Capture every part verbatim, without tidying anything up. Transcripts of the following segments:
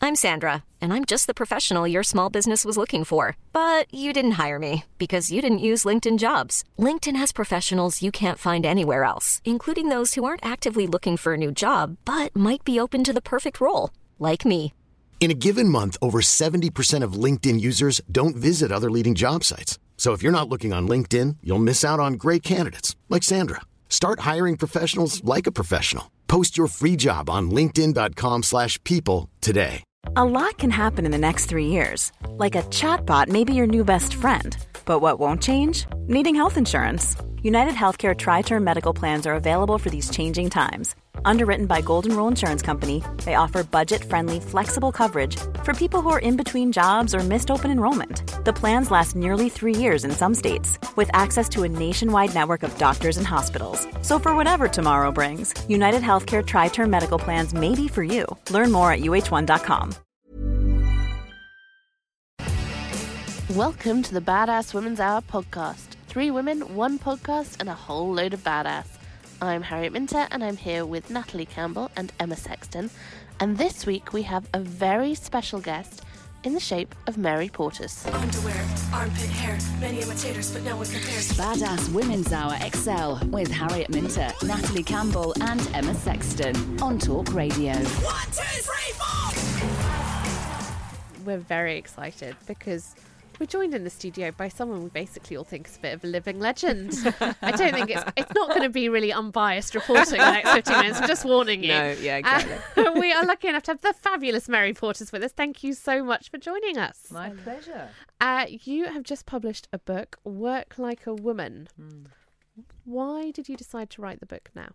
I'm Sandra, and I'm just the professional your small business was looking for. But you didn't hire me because you didn't use LinkedIn Jobs. LinkedIn has professionals you can't find anywhere else, including those who aren't actively looking for a new job, but might be open to the perfect role, like me. In a given month, over seventy percent of LinkedIn users don't visit other leading job sites. So if you're not looking on LinkedIn, you'll miss out on great candidates like Sandra. Start hiring professionals like a professional. Post your free job on linkedin.com slash people today. A lot can happen in the next three years. Like a chatbot may be your new best friend. But what won't change? Needing health insurance. United Healthcare Tri-Term Medical Plans are available for these changing times. Underwritten by Golden Rule Insurance Company, they offer budget-friendly, flexible coverage for people who are in between jobs or missed open enrollment. The plans last nearly three years in some states, with access to a nationwide network of doctors and hospitals. So for whatever tomorrow brings, United Healthcare Tri-Term Medical Plans may be for you. Learn more at U H one dot com. Welcome to the Badass Women's Hour podcast. Three women, one podcast, and a whole load of badass. I'm Harriet Minter, and I'm here with Natalie Campbell and Emma Sexton. And this week we have a very special guest in the shape of Mary Portas. Underwear, armpit hair, many imitators, but no one compares. Badass Women's Hour X L with Harriet Minter, Natalie Campbell, and Emma Sexton on Talk Radio. One, two, three, four! We're very excited because we're joined in the studio by someone we basically all think is a bit of a living legend. I don't think it's it's not going to be really unbiased reporting in the next fifteen minutes. I'm just warning you. No, yeah, exactly. Uh, we are lucky enough to have the fabulous Mary Portas with us. Thank you so much for joining us. My pleasure. Uh, you have just published a book, Work Like a Woman. Mm. Why did you decide to write the book now?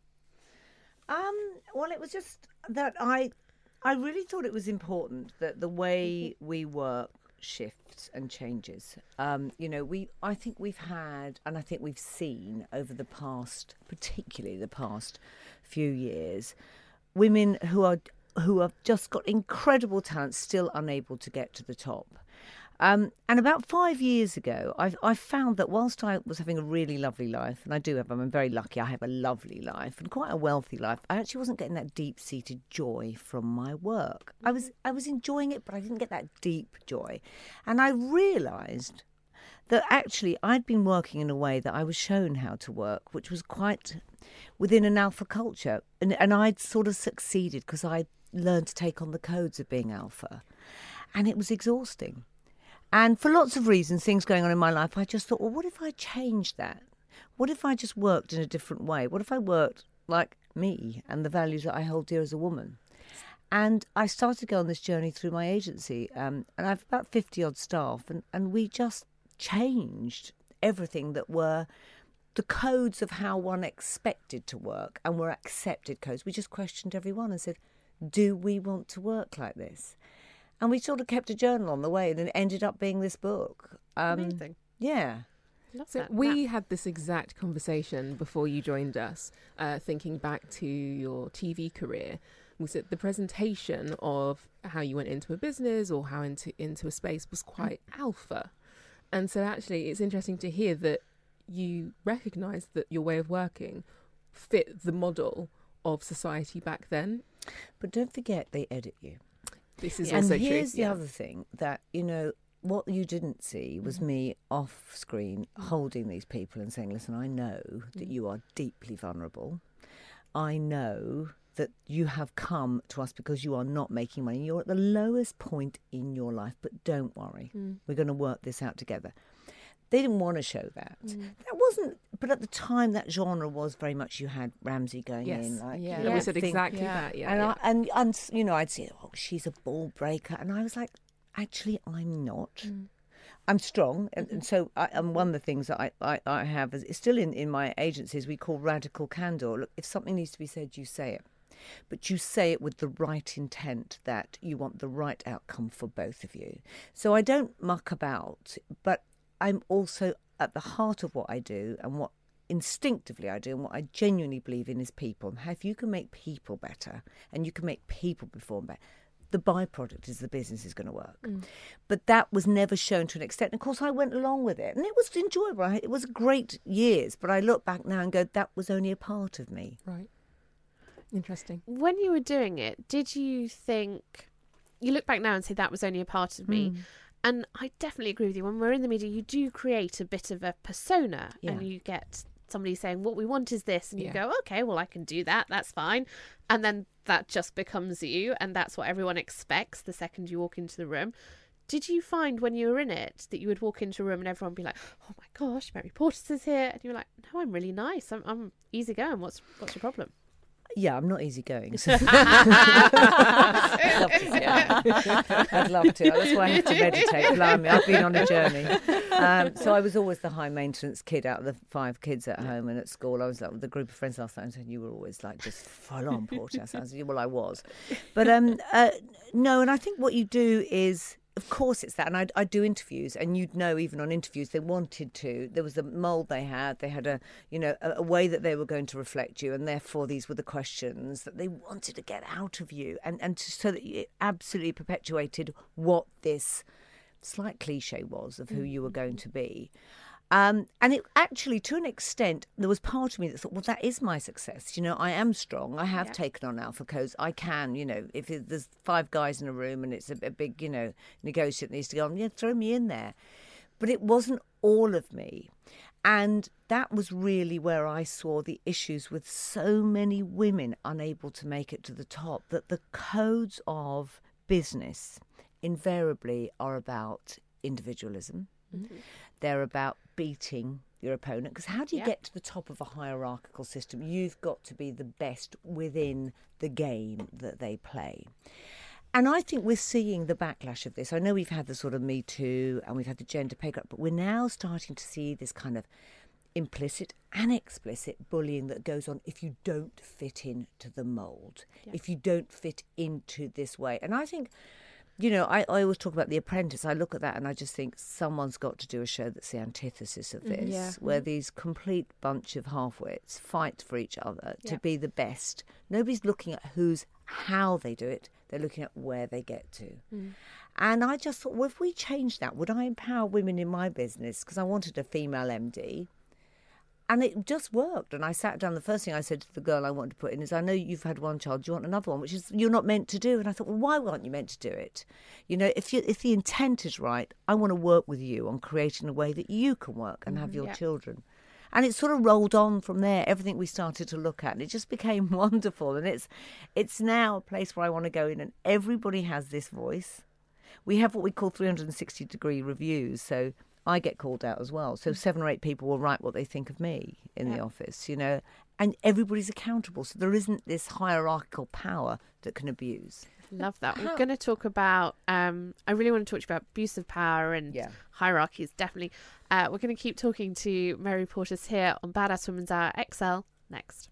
Um, well, it was just that I, I really thought it was important that the way we work shifts and changes. Um, you know, we I think we've had, and I think we've seen over the past, particularly the past few years, women who are who have just got incredible talent still unable to get to the top. Um, and about five years ago, I, I found that whilst I was having a really lovely life, and I do have, I'm very lucky, I have a lovely life and quite a wealthy life, I actually wasn't getting that deep-seated joy from my work. I was I was enjoying it, but I didn't get that deep joy. And I realised that actually I'd been working in a way that I was shown how to work, which was quite within an alpha culture. And, and I'd sort of succeeded because I'd learned to take on the codes of being alpha. And it was exhausting. And for lots of reasons, things going on in my life, I just thought, well, what if I changed that? What if I just worked in a different way? What if I worked like me and the values that I hold dear as a woman? And I started to go on this journey through my agency. Um, and I have about fifty-odd staff. And, and we just changed everything that were the codes of how one expected to work and were accepted codes. We just questioned everyone and said, do we want to work like this? And we sort of kept a journal on the way, and it ended up being this book. Um, Amazing. Yeah. Love So that. we That- had this exact conversation before you joined us, uh, thinking back to your T V career. Was it the presentation of how you went into a business or how into into a space was quite alpha? And so actually it's interesting to hear that you recognised that your way of working fit the model of society back then. But don't forget, they edit you. This is And also here's true. the yeah. other thing, that, you know, what you didn't see was Mm-hmm. me off screen holding these people and saying, listen, I know that you are deeply vulnerable. I know that you have come to us because you are not making money. You're at the lowest point in your life, but don't worry. Mm. We're going to work this out together. They didn't want to show that. Mm. That wasn't, but at the time that genre was very much, you had Ramsey going Yes. in. Like, Yeah. you know, We said think- exactly that. Yeah. and, yeah. I, and and you know, I'd say, oh, she's a ball breaker, and I was like, actually, I'm not. Mm. I'm strong, and, and so I, and one of the things that I, I, I have is it's still in, in my agencies we call radical candor. Look, if something needs to be said, you say it, but you say it with the right intent, that you want the right outcome for both of you. So I don't muck about, but I'm also at the heart of what I do and what instinctively I do and what I genuinely believe in is people. And how if you can make people better and you can make people perform better, the byproduct is the business is going to work. Mm. But that was never shown to an extent. And of course, I went along with it and it was enjoyable. It was great years. But I look back now and go, that was only a part of me. Right. Interesting. When you were doing it, did you think you look back now and say that was only a part of me. Mm. And I definitely agree with you. When we're in the media, you do create a bit of a persona, Yeah. and you get somebody saying, what we want is this, and you Yeah. go, okay, well, I can do that, that's fine. And then that just becomes you, and that's what everyone expects the second you walk into the room. Did you find when you were in it that you would walk into a room and everyone would be like, oh my gosh, Mary Portas is here, and you're like, no, I'm really nice, I'm, I'm easygoing, what's what's your problem? Yeah, I'm not easygoing. So. I'd love to, yeah. I'd love to. That's why I have to meditate. Blimey, I've been on a journey. Um, so I was always the high maintenance kid out of the five kids at home and at school. I was like with a group of friends last night, and you were always like just full on Portas. I was, well, I was, but um, uh, no. And I think what you do is, of course, it's that. And I, I do interviews, and you'd know even on interviews they wanted to. There was a mould they had. They had a, you know, a, a way that they were going to reflect you, and therefore these were the questions that they wanted to get out of you, and and to, so that it absolutely perpetuated what this slight cliche was of who you were going to be. Um, and it actually, to an extent, there was part of me that thought, well, that is my success. You know, I am strong. I have Yeah. taken on alpha codes. I can, you know, if it, there's five guys in a room and it's a, a big, you know, negotiate needs to go on, yeah, throw me in there. But it wasn't all of me. And that was really where I saw the issues with so many women unable to make it to the top, that the codes of business invariably are about individualism. Mm-hmm. They're about beating your opponent, because how do you Yeah. get to the top of a hierarchical system? You've got to be the best within the game that they play. And I think we're seeing the backlash of this. I know we've had the sort of Me Too and we've had the gender pay gap, but we're now starting to see this kind of implicit and explicit bullying that goes on if you don't fit into the mould, Yeah. if you don't fit into this way. And I think, you know, I, I always talk about The Apprentice. I look at that and I just think someone's got to do a show that's the antithesis of this, Yeah. where these complete bunch of half-wits fight for each other to Yeah. be the best. Nobody's looking at who's, how they do it. They're looking at where they get to. Mm. And I just thought, well, if we change that, would I empower women in my business? Because I wanted a female M D. And it just worked. And I sat down. The first thing I said to the girl I wanted to put in is, I know you've had one child. Do you want another one? Which is you're not meant to do. And I thought, well, why weren't you meant to do it? You know, if you, if the intent is right, I want to work with you on creating a way that you can work and have your yeah. children. And it sort of rolled on from there. Everything we started to look at, and it just became wonderful. And it's it's now a place where I want to go in, and everybody has this voice. We have what we call three hundred sixty degree reviews. So I get called out as well. So seven or eight people will write what they think of me in Yeah. the office, you know, and everybody's accountable. So there isn't this hierarchical power that can abuse. Love that. We're How- going to talk about, um, I really want to talk to you about abuse of power and Yeah. hierarchies, definitely. Uh, we're going to keep talking to Mary Portas here on Badass Women's Hour X L next.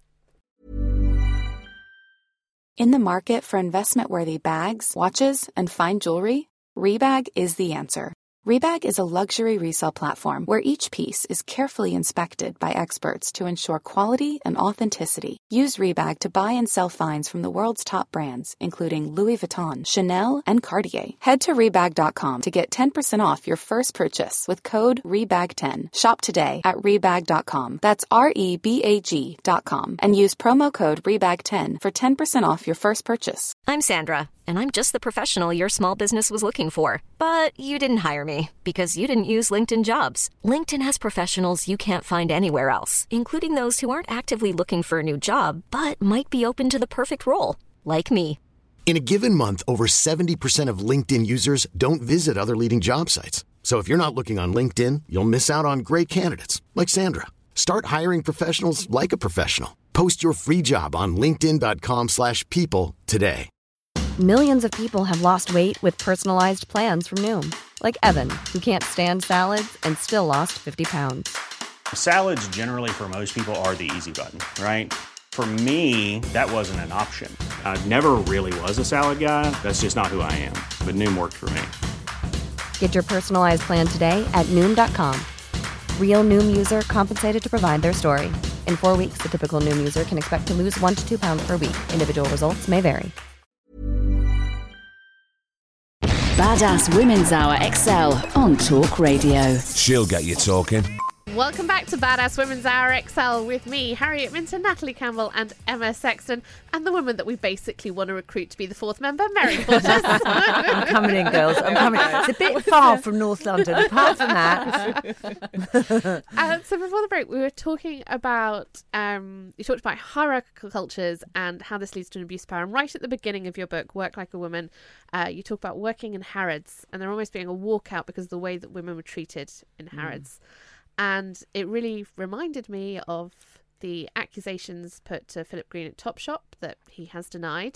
In the market for investment-worthy bags, watches, and fine jewelry, Rebag is the answer. Rebag is a luxury resale platform where each piece is carefully inspected by experts to ensure quality and authenticity. Use Rebag to buy and sell finds from the world's top brands, including Louis Vuitton, Chanel, and Cartier. Head to Rebag dot com to get ten percent off your first purchase with code Rebag ten. Shop today at Rebag dot com. That's R E B A G dot com. And use promo code Rebag ten for ten percent off your first purchase. I'm Sandra, and I'm just the professional your small business was looking for. But you didn't hire me because you didn't use LinkedIn Jobs. LinkedIn has professionals you can't find anywhere else, including those who aren't actively looking for a new job, but might be open to the perfect role, like me. In a given month, over seventy percent of LinkedIn users don't visit other leading job sites. So if you're not looking on LinkedIn, you'll miss out on great candidates like Sandra. Start hiring professionals like a professional. Post your free job on linkedin dot com slash people today. Millions of people have lost weight with personalized plans from Noom. Like Evan, who can't stand salads and still lost fifty pounds. Salads generally for most people are the easy button, right? For me, that wasn't an option. I never really was a salad guy. That's just not who I am. But Noom worked for me. Get your personalized plan today at Noom dot com. Real Noom user compensated to provide their story. In four weeks, the typical Noom user can expect to lose one to two pounds per week. Individual results may vary. Badass Women's Hour X L on Talk Radio. She'll get you talking. Welcome back to Badass Women's Hour X L with me, Harriet Minter, Natalie Campbell and Emma Sexton, and the woman that we basically want to recruit to be the fourth member, Mary Portas. I'm coming in, girls. I'm coming in. It's a bit far from North London. Apart from that. uh, so before the break, we were talking about, um, you talked about hierarchical cultures and how this leads to an abuse of power. And right at the beginning of your book, Work Like a Woman, uh, you talk about working in Harrods and there almost being a walkout because of the way that women were treated in Harrods. Mm. And it really reminded me of the accusations put to Philip Green at Topshop that he has denied.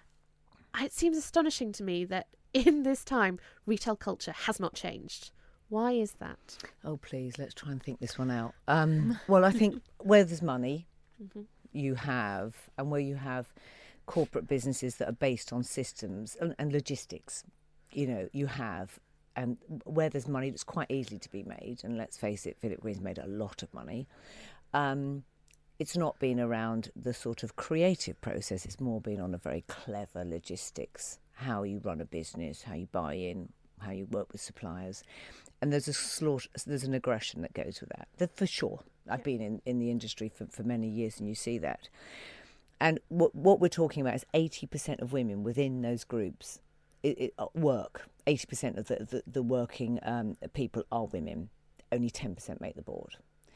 It seems astonishing to me that in this time, retail culture has not changed. Why is that? Oh, please, let's try and think this one out. Um, well, I think where there's money, mm-hmm. you have, and where you have corporate businesses that are based on systems and, and logistics, you know, you have. And where there's money that's quite easily to be made, and let's face it, Philip Green's made a lot of money, um, it's not been around the sort of creative process. It's more been on a very clever logistics, how you run a business, how you buy in, how you work with suppliers. And there's a slaughter, there's an aggression that goes with that, that for sure. I've been in, in the industry for, for many years and you see that. And what, what we're talking about is eighty percent of women within those groups it, it, work. eighty percent of the, the, the working um, people are women. Only ten percent make the board.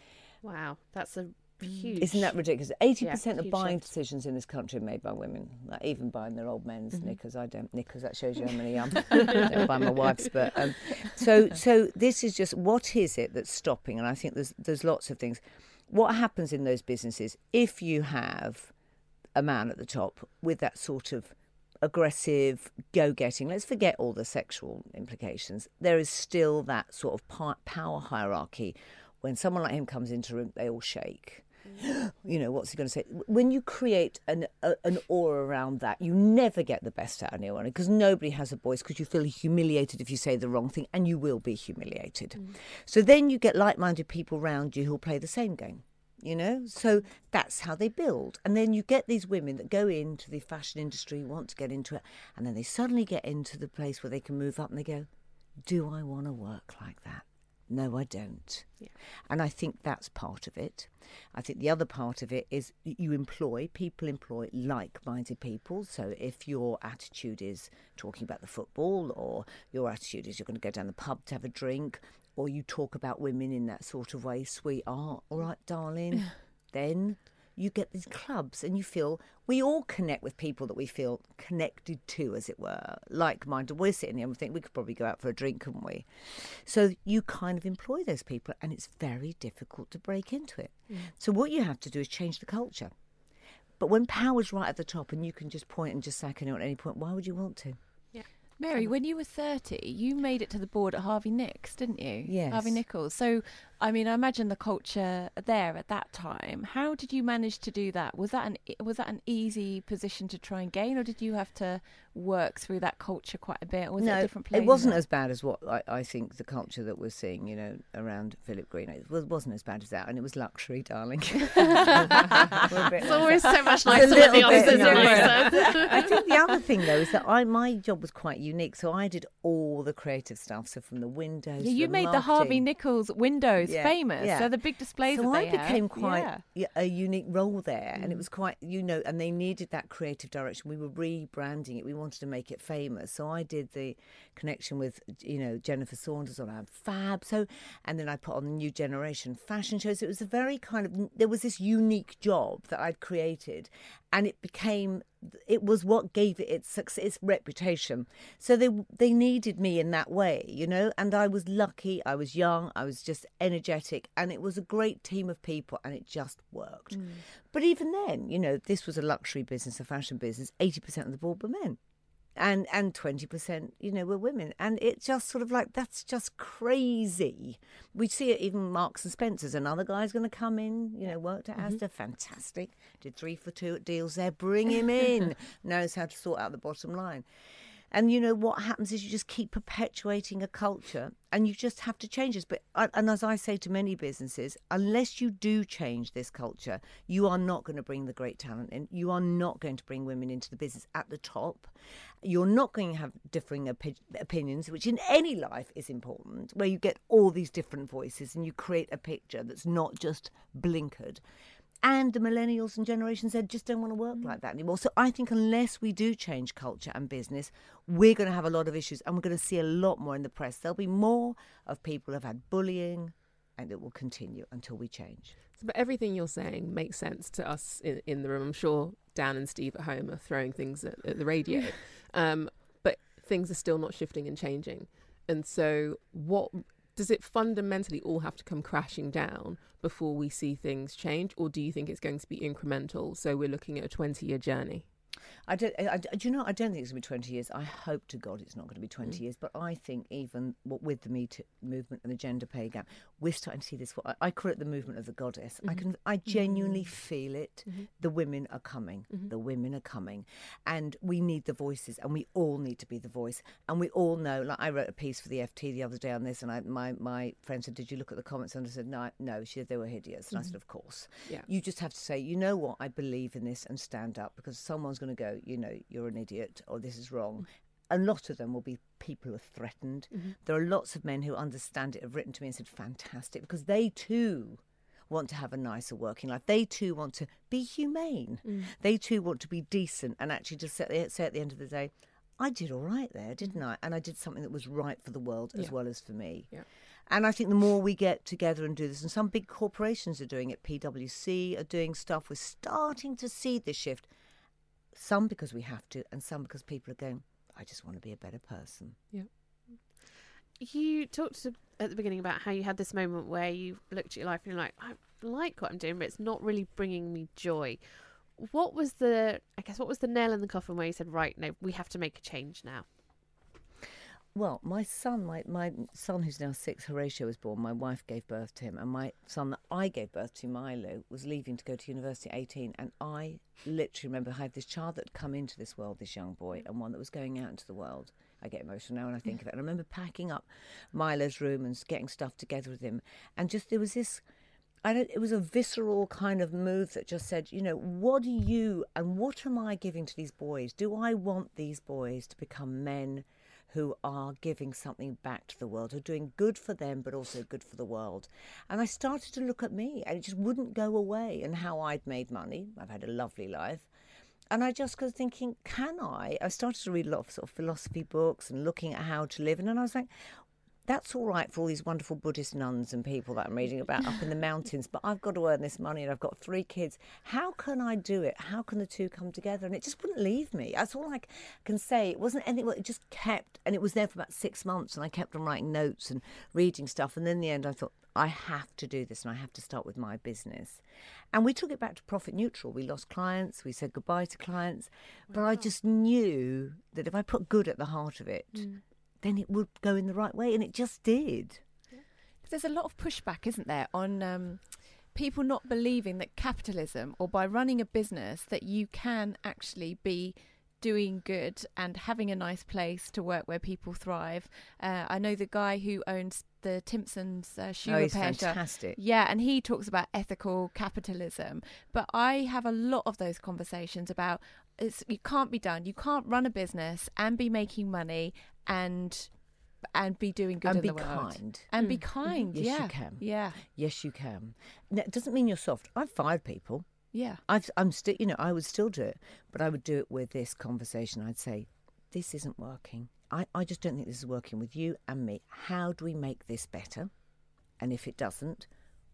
Wow, that's a huge... Isn't that ridiculous? eighty percent yeah, of buying shift. decisions in this country are made by women. Like even buying their old men's mm-hmm. knickers. I don't knickers, that shows you how many um, I don't buy my wife's. But, um, so, so this is just, what is it that's stopping? And I think there's there's lots of things. What happens in those businesses, if you have a man at the top with that sort of aggressive, go-getting, let's forget all the sexual implications, there is still that sort of power hierarchy. When someone like him comes into a room, they all shake. Mm. You know, what's he going to say? When you create an a, an aura around that, you never get the best out of anyone because nobody has a voice, because you feel humiliated if you say the wrong thing, and you will be humiliated. Mm. So then you get like-minded people around you who'll play the same game. You know, so that's how they build. And then you get these women that go into the fashion industry, want to get into it, and then they suddenly get into the place where they can move up and they go, do I want to work like that? No, I don't. Yeah. And I think that's part of it. I think the other part of it is you employ, people employ like-minded people. So if your attitude is talking about the football, or your attitude is you're going to go down the pub to have a drink, or you talk about women in that sort of way, sweetheart, all right, darling, then you get these clubs and you feel, we all connect with people that we feel connected to, as it were, like-minded. We're sitting here and we think we could probably go out for a drink, couldn't we? So you kind of employ those people and it's very difficult to break into it. Mm. So what you have to do is change the culture. But when power's right at the top and you can just point and just sack anyone at any point, why would you want to? Mary, when you were thirty, you made it to the board at Harvey Nicks, didn't you? Yes. Harvey Nichols. So, I mean, I imagine the culture there at that time. How did you manage to do that? Was that an was that an easy position to try and gain, or did you have to work through that culture quite a bit? Or was no, it a different place? It wasn't as bad as what I, I think the culture that we're seeing, you know, around Philip Green. It wasn't as bad as that, and it was luxury, darling. It's always so much nicer than the opposite. I think the other thing though is that I my job was quite unique, so I did all the creative stuff. So from the windows, yeah, you the made marketing. the Harvey Nichols windows yeah, famous. Yeah. So the big displays. So that I they became have. quite yeah. a unique role there, mm. and it was quite, you know, and they needed that creative direction. We were rebranding it. We wanted to make it famous. So I did the connection with, you know, Jennifer Saunders on our Fab. So, and then I put on the New Generation fashion shows. So it was a very kind of, there was this unique job that I'd created, and it became, it was what gave it its success, its reputation. So they they needed me in that way, you know, and I was lucky. I was young. I was just energetic, and it was a great team of people, and it just worked. Mm. But even then, you know, this was a luxury business, a fashion business. eighty percent of the board were men. And and twenty percent, you know, were women. And it's just sort of like, that's just crazy. We see it even Marks and Spencer's. Another guy's going to come in, you know, worked at mm-hmm. Asda, fantastic. Did three for two deals there, bring him in. Knows how to sort out the bottom line. And, you know, what happens is you just keep perpetuating a culture and you just have to change this. But, and as I say to many businesses, unless you do change this culture, you are not going to bring the great talent in. You are not going to bring women into the business at the top. You're not going to have differing opi- opinions, which in any life is important, where you get all these different voices and you create a picture that's not just blinkered. And the millennials and Generation Z just don't want to work mm. like that anymore. So I think unless we do change culture and business, we're going to have a lot of issues, and we're going to see a lot more in the press. There'll be more of people who have had bullying, and it will continue until we change. So, but everything you're saying makes sense to us in, in the room. I'm sure Dan and Steve at home are throwing things at, at the radio. um, but things are still not shifting and changing. And so what... does it fundamentally all have to come crashing down before we see things change, or do you think it's going to be incremental? So we're looking at a twenty-year journey. I don't. I, do you know? I don't think it's going to be twenty years. I hope to God it's not going to be twenty mm. years. But I think even what, with the Me Too movement and the gender pay gap, we're starting to see this. I, I call it the movement of the goddess. Mm-hmm. I can. I genuinely mm-hmm. feel it. Mm-hmm. The women are coming. Mm-hmm. The women are coming, and we need the voices, and we all need to be the voice. And we all know. Like I wrote a piece for the F T the other day on this, and I, my my friend said, "Did you look at the comments?" And I said, "No, no." She said they were hideous, and mm-hmm. I said, "Of course." Yeah. You just have to say, you know what? I believe in this, and stand up, because someone's going to go, you know, you're an idiot, or this is wrong. A lot of them will be people who are threatened. Mm-hmm. There are lots of men who understand it, have written to me and said, fantastic, because they too want to have a nicer working life. They too want to be humane. Mm. They too want to be decent, and actually just say, say at the end of the day, I did all right there, didn't I? And I did something that was right for the world as yeah. well as for me. Yeah. And I think the more we get together and do this, and some big corporations are doing it, P W C are doing stuff, we're starting to see this shift. Some because we have to, and some because people are going, I just want to be a better person. Yeah. You talked to, at the beginning about how you had this moment where you looked at your life and you're like, I like what I'm doing, but it's not really bringing me joy. What was the, I guess, what was the nail in the coffin where you said, right, no, we have to make a change now? Well, my son, my, my son who's now six, Horatio, was born. My wife gave birth to him. And my son that I gave birth to, Milo, was leaving to go to university at eighteen. And I literally remember I had this child that had come into this world, this young boy, and one that was going out into the world. I get emotional now when I think of it. And I remember packing up Milo's room and getting stuff together with him. And just there was this, I don't, it was a visceral kind of move that just said, you know, what do you and what am I giving to these boys? Do I want these boys to become men who are giving something back to the world, who are doing good for them, but also good for the world? And I started to look at me, and it just wouldn't go away, and how I'd made money. I've had a lovely life. And I just was thinking, can I? I started to read a lot of sort of philosophy books and looking at how to live. And then I was like, that's all right for all these wonderful Buddhist nuns and people that I'm reading about up in the mountains, but I've got to earn this money and I've got three kids. How can I do it? How can the two come together? And it just wouldn't leave me. That's all I can say. It wasn't anything, it just kept, and it was there for about six months and I kept on writing notes and reading stuff. And then in the end I thought, I have to do this and I have to start with my business. And we took it back to profit neutral. We lost clients, we said goodbye to clients, but wow. I just knew that if I put good at the heart of it, mm. then it would go in the right way, and it just did. Yeah. There's a lot of pushback, isn't there, on um, people not believing that capitalism, or by running a business, that you can actually be doing good and having a nice place to work where people thrive. Uh, I know the guy who owns the Timpson's uh, shoe oh, repair he's fantastic. shop. Yeah, and he talks about ethical capitalism. But I have a lot of those conversations about it's, it can't be done. You can't run a business and be making money and and be doing good and in be the world. kind. And mm. be kind. Yes, yeah. you can. Yeah. Yes, you can. Now, it doesn't mean you're soft. I've fired people. Yeah. I've, I'm still, you know, I would still do it, but I would do it with this conversation. I'd say, this isn't working. I, I just don't think this is working with you and me. How do we make this better? And if it doesn't,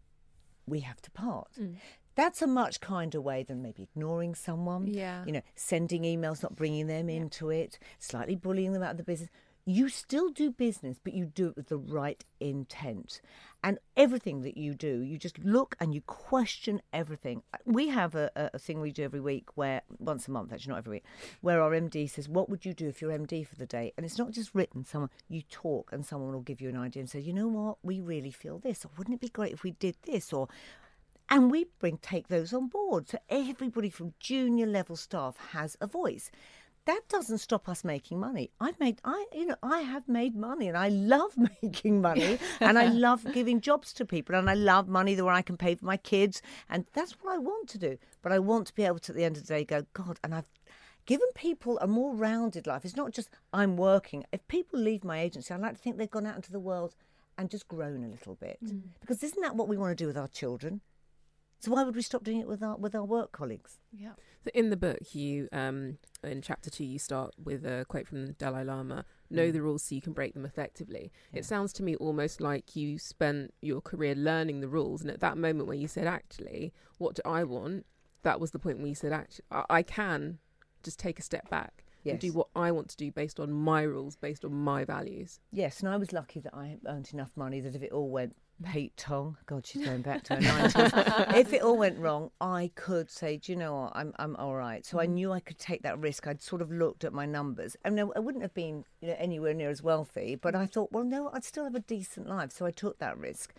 we have to part. Mm. That's a much kinder way than maybe ignoring someone. Yeah. You know, sending emails, not bringing them yeah. into it, slightly bullying them out of the business. You still do business, but you do it with the right intent. And everything that you do, you just look and you question everything. We have a, a thing we do every week, where once a month, actually not every week, where our M D says, what would you do if you're M D for the day? And it's not just written. Someone, you talk and someone will give you an idea and say, you know what, we really feel this. Or wouldn't it be great if we did this? Or And we bring take those on board. So everybody from junior level staff has a voice. that doesn't stop us making money. I've made, I, you know, I have made money, and I love making money, and I love giving jobs to people, and I love money where I can pay for my kids, and that's what I want to do. But I want to be able to, at the end of the day, go, God, and I've given people a more rounded life. It's not just I'm working. If people leave my agency, I like to think they've gone out into the world and just grown a little bit, mm. because isn't that what we want to do with our children? So why would we stop doing it with our with our work colleagues? Yeah. So in the book, you um, in chapter two, you start with a quote from the Dalai Lama: "Know mm. the rules so you can break them effectively." Yeah. It sounds to me almost like you spent your career learning the rules, and at that moment when you said, "Actually, what do I want?" That was the point when you said, "Actually, I, I can just take a step back." Yes. And do what I want to do based on my rules, based on my values. Yes, and I was lucky that I earned enough money that if it all went Pete Tong, God, she's going back to her nineties. If it all went wrong, I could say, do you know what, I'm I'm all right. So I knew I could take that risk. I'd sort of looked at my numbers. I mean, I wouldn't have been, you know, anywhere near as wealthy, but I thought, well, no, I'd still have a decent life. So I took that risk.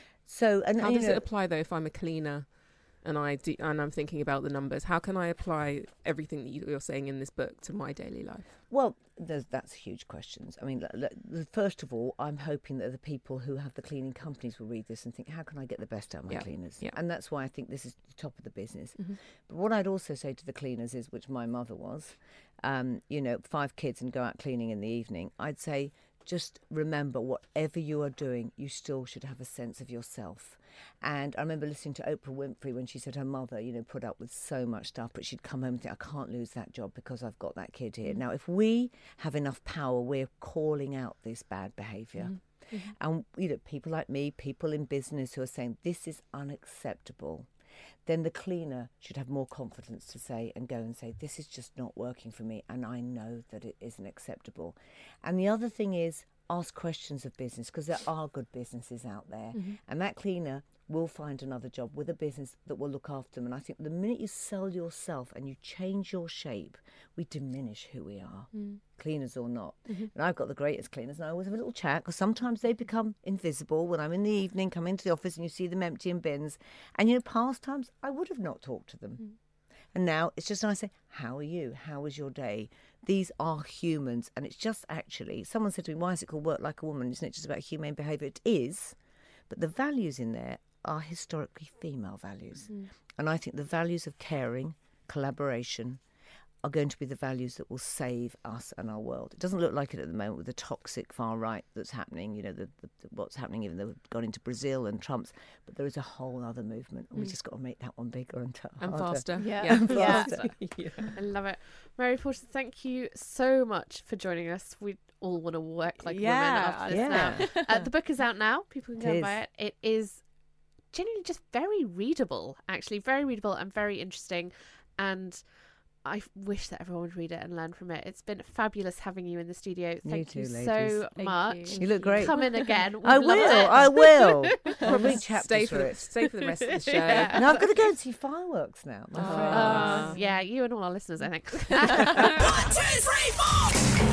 So and how you does know, it apply though if I'm a cleaner? And I do, and I'm thinking about the numbers. How can I apply everything that you're saying in this book to my daily life? Well, there's, that's huge questions. I mean, first of all, I'm hoping that the people who have the cleaning companies will read this and think, how can I get the best out of my yeah. cleaners? Yeah. And that's why I think this is the top of the business. Mm-hmm. But what I'd also say to the cleaners is, which my mother was, um, you know, five kids and go out cleaning in the evening, I'd say, just remember, whatever you are doing, you still should have a sense of yourself. And I remember listening to Oprah Winfrey when she said her mother, you know, put up with so much stuff, but she'd come home and think, I can't lose that job because I've got that kid here. Mm-hmm. Now, if we have enough power, we're calling out this bad behaviour. Mm-hmm. Mm-hmm. And, you know, people like me, people in business who are saying, this is unacceptable, then the cleaner should have more confidence to say and go and say, this is just not working for me, and I know that it isn't acceptable. And the other thing is, ask questions of business, because there are good businesses out there. Mm-hmm. And that cleaner will find another job with a business that will look after them. And I think the minute you sell yourself and you change your shape, we diminish who we are, mm. cleaners or not. Mm-hmm. And I've got the greatest cleaners, and I always have a little chat, because sometimes they become invisible when I'm in the evening, come into the office and you see them emptying bins. And, you know, past times I would have not talked to them. Mm. And now it's just, I say, how are you? How was your day? These are humans. And it's just actually, someone said to me, why is it called Work Like a Woman? Isn't it just about humane behaviour? It is. But the values in there are historically female values. Mm. And I think the values of caring, collaboration, are going to be the values that will save us and our world. It doesn't look like it at the moment with the toxic far right that's happening, you know, the, the, the, what's happening, even though we've gone into Brazil and Trump's, but there is a whole other movement, and mm. we just got to make that one bigger and t- and harder. faster. Yeah, yeah. and faster. yeah. I love it. Mary Porter, thank you so much for joining us. We all want to work like yeah, women after this yeah. now. Uh, the book is out now. People can go It and is. buy it. It is genuinely just very readable, actually, very readable and very interesting. And I wish that everyone would read it and learn from it. It's been fabulous having you in the studio. Thank you, you, too, so ladies. Thank much. you. You look great. Come in again. I We'd love will, it. I will. I'll read Stay chapters for for the, it. stay for the rest of the show. Yeah. No, I've got to go and see fireworks now. My Oh. friends. Uh, yeah, you and all our listeners, I think. One, two, three, four.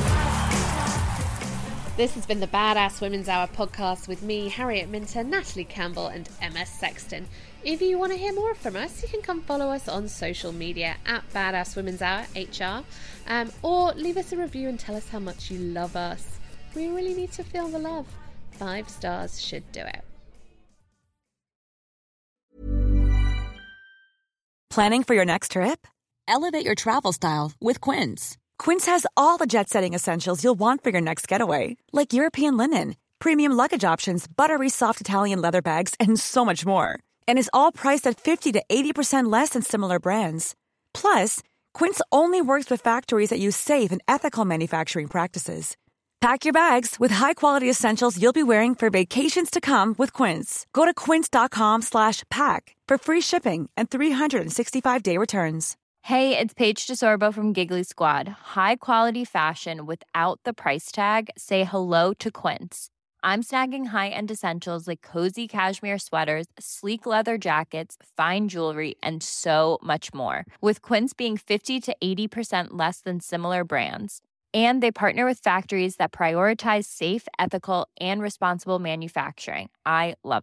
This has been the Badass Women's Hour podcast with me, Harriet Minter, Natalie Campbell and Emma Sexton. If you want to hear more from us, you can come follow us on social media at Badass Women's Hour H R, um, or leave us a review and tell us how much you love us. We really need to feel the love. Five stars should do it. Planning for your next trip? Elevate your travel style with Quince. Quince has all the jet-setting essentials you'll want for your next getaway, like European linen, premium luggage options, buttery soft Italian leather bags, and so much more. And is all priced at fifty to eighty percent less than similar brands. Plus, Quince only works with factories that use safe and ethical manufacturing practices. Pack your bags with high-quality essentials you'll be wearing for vacations to come with Quince. Go to quince.com slash pack for free shipping and three sixty-five day returns. Hey, it's Paige DeSorbo from Giggly Squad. High quality fashion without the price tag. Say hello to Quince. I'm snagging high-end essentials like cozy cashmere sweaters, sleek leather jackets, fine jewelry, and so much more. With Quince being fifty to eighty percent less than similar brands. And they partner with factories that prioritize safe, ethical, and responsible manufacturing. I love that.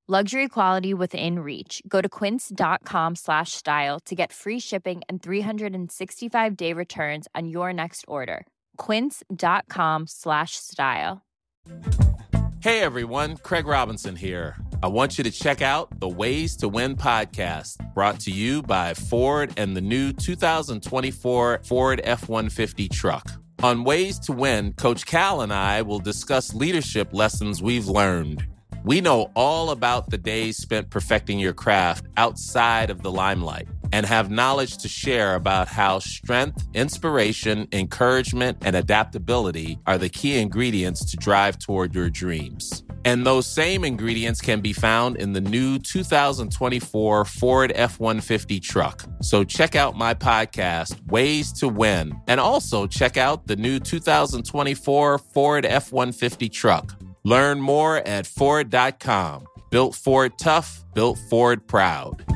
Luxury quality within reach. Go to quince.com slash style to get free shipping and three sixty-five day returns on your next order. Quince.com slash style. Hey everyone, Craig Robinson here. I want you to check out the Ways to Win podcast, brought to you by Ford and the new two thousand twenty-four Ford F one fifty truck. On Ways to Win, Coach Cal and I will discuss leadership lessons we've learned. We know all about the days spent perfecting your craft outside of the limelight and have knowledge to share about how strength, inspiration, encouragement, and adaptability are the key ingredients to drive toward your dreams. And those same ingredients can be found in the new two thousand twenty-four Ford F one fifty truck. So check out my podcast, Ways to Win, and also check out the new two thousand twenty-four Ford F one fifty truck. Learn more at Ford dot com. Built Ford tough, built Ford proud.